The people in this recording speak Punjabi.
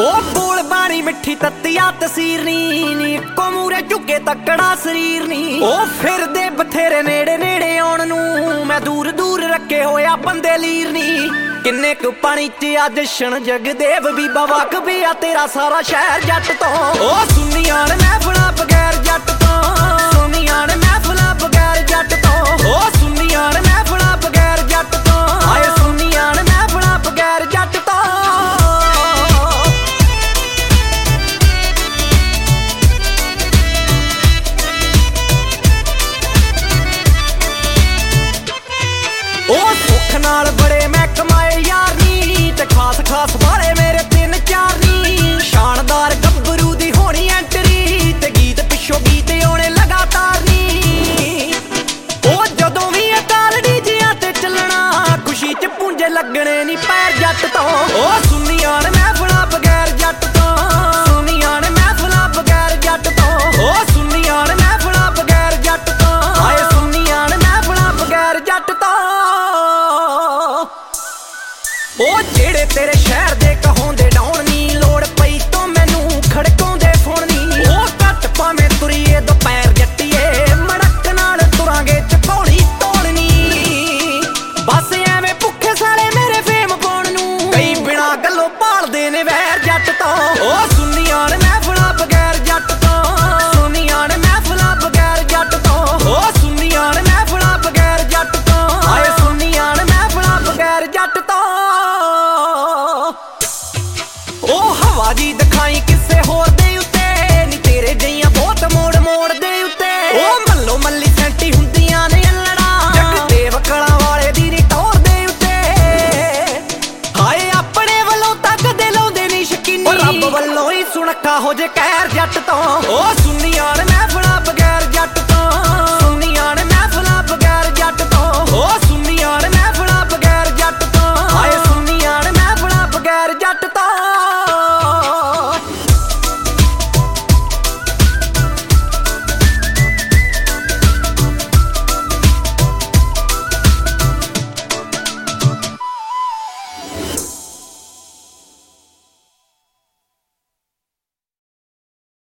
ਉਹ ਬੋਲ ਬਾਣੀ ਮਿੱਠੀ ਤੱਤੀਆ ਤਸੀਰ ਨੀ ਇੱਕੋ ਮੂਰੇ ਝੁਕੇ ਤੱਕੜਾ ਸਰੀਰ ਨੀ ਉਹ ਫਿਰਦੇ ਬਥੇਰੇ ਨੇੜੇ ਨੇੜੇ ਆਉਣ ਨੂੰ ਮੈਂ ਦੂਰ ਦੂਰ ਰੱਖੇ ਹੋਇਆ ਬੰਦੇ ਲੀਰ ਨੀ ਕਿੰਨੇ ਕੁ ਪਾਣੀ ਚ ਅੱਜ ਜਸ਼ਨ ਜਗਦੇਵ ਬੀਬਾ ਵਕਬੀ ਆ ਤੇਰਾ ਸਾਰਾ ਸ਼ਹਿਰ ਜੱਟ ਤੋਂ ਉਹ ਸੁਨੀਆਂ ਨੇ ਮਹਿਫਲਾਂ ਬਗੈਰ ਜੱਟ ਤੋਂ ਸੁਨੀਆਂ ਨੇ ਮਹਿਫਲਾਂ ਬਗੈਰ ਜੱਟ ਤੋਂ ਉਹ ਸੁਨੀਆਂ ਨੇ ਮਹਿਫਲਾਂ ਬਗੈਰ ਜੱਟ ਤੋਂ ਹਾਏ ਸੁਨੀਆਂ ਨੇ ਮਹਿਫਲਾਂ ਬਗੈਰ ਜੱਟ ਤੋਂ ਉਹ ਸੁੱਖ ਨਾਲ ਬੜੇ ਮੈਂ ਕਮਾਏ ਯਾਰ ਨੀ ਤੇ ਖਾਸ ਖਾਸ ਵਾਲੇ ਮੇਰੇ ਤਿੰਨ ਚਾਰ ਨੀ ਸ਼ਾਨਦਾਰ ਗੱਭਰੂ ਦੀ ਹੋਣੀ ਐਂਟਰੀ ਤੇ ਗੀਤ ਪਿੱਛੋਂ ਗੀਤ ਆਉਣੇ ਲਗਾਤਾਰ ਨੀ ਉਹ ਜਦੋਂ ਵੀ ਅਕਾਲੜੀ ਜਿਆਂ ਤੇ ਚੱਲਣਾ ਖੁਸ਼ੀ ਚ ਪੁੰਜੇ ਲੱਗਣੇ ਨੀ ਪੈਰ ਜੱਟ ਤੋਂ ਉਹ ਸੁਨੀਆਂ ਨੇ ਮਹਿਫਲਾਂ ਬਗੈਰ ਜੱਟ ਤੋਂ ਸੁਨੀਆਂ ਨੇ ਮਹਿਫਲਾਂ ਬਗੈਰ ਜੱਟ ਤੋਂ ਉਹ ਸੁਨੀਆਂ ਨੇ ਮਹਿਫਲਾਂ ਬਗੈਰ ਜੱਟ ਤੋਂ ਹਾਏ ਸੁਨੀਆਂ ਨੇ ਮਹਿਫਲਾਂ ਬਗੈਰ ਜੱਟ ਤੋਂ ਉਹ ਜਿਹੜੇ ਤੇਰੇ ਸ਼ਹਿਰ ਦੇ ਕਹਾਉਂਦੇ ਡਾਉਣ ਨੀ ਲੋੜ ਪਈ ਤੋਂ ਮੈਨੂੰ ਖੜਕਾਉਂਦੇ ਫੋਨ ਨੀ ਉਹ ਘੱਟ ਭਾਵੇਂ ਤੁਰੀਏ ਦੁਪਹਿਰ ਜੱਟੀਏ ਮੜਕ ਨਾਲ ਤੁਰਾਂਗੇ ਚਕੌੜੀ ਤੋੜਨੀ ਬਸ ਐਵੇਂ ਭੁੱਖੇ ਸਾਲੇ ਮੇਰੇ ਫੇਮ ਪਾਉਣ ਨੂੰ ਕਈ ਬਿਨਾਂ ਗੱਲੋਂ ਭਾਲਦੇ ਨੇ ਵੈਰ ਜੱਟ ਤੋਂ ਉਹ ਸੁਨੀਆਂ ਨੇ ਮਹਿਫਲਾਂ ਬਗੈਰ ਜੱਟ ਤੋਂ ਸੁਨੀਆਂ ਨੇ ਮਹਿਫਲਾਂ ਬਗੈਰ ਜੱਟ ਤੋਂ ਉਹ ਸੁਨੀਆਂ ਨੇ ਮਹਿਫਲਾਂ ਬਗੈਰ ਜੱਟ ਤੋਂ ਹਾਏ ਸੁਨੀਆਂ ਨੇ ਮਹਿਫਲਾਂ ਬਗੈਰ ਜੱਟ ਤੋਂ ਉਹ ਹਵਾ ਜੀ ਦਿਖਾਈ ਕਿਸੇ ਹੋਰ ਦੇ ਉੱਤੇ ਨੀ ਤੇਰੇ ਜਈਆਂ ਬਹੁਤ ਮੋੜ ਮੋੜ ਦੇ ਉੱਤੇ ਉਹ ਮੱਲੋ ਮੱਲੀ ਸੈਂਟੀ ਹੁੰਦੀਆਂ ਨੇ ਅਲੜਾ ਜਗਦੇਵ ਕਲਾਂ ਵਾਲੇ ਦੀ ਨੀ ਟੌਰ ਦੇ ਉੱਤੇ ਹਾਏ ਆਪਣੇ ਵੱਲੋਂ ਤੱਕਦੇ ਲਾਉਂਦੇ ਨੀ ਸ਼ਕੀਨੀ ਰੱਬ ਵੱਲੋਂ ਹੀ ਸੁਣਖਾ ਹੋ ਜੇ ਕਹਿਰ ਜੱਟ ਤੋਂ ਉਹ ਸੁਨੀਆਂ ਨੇ ਮਹਿਫਲਾਂ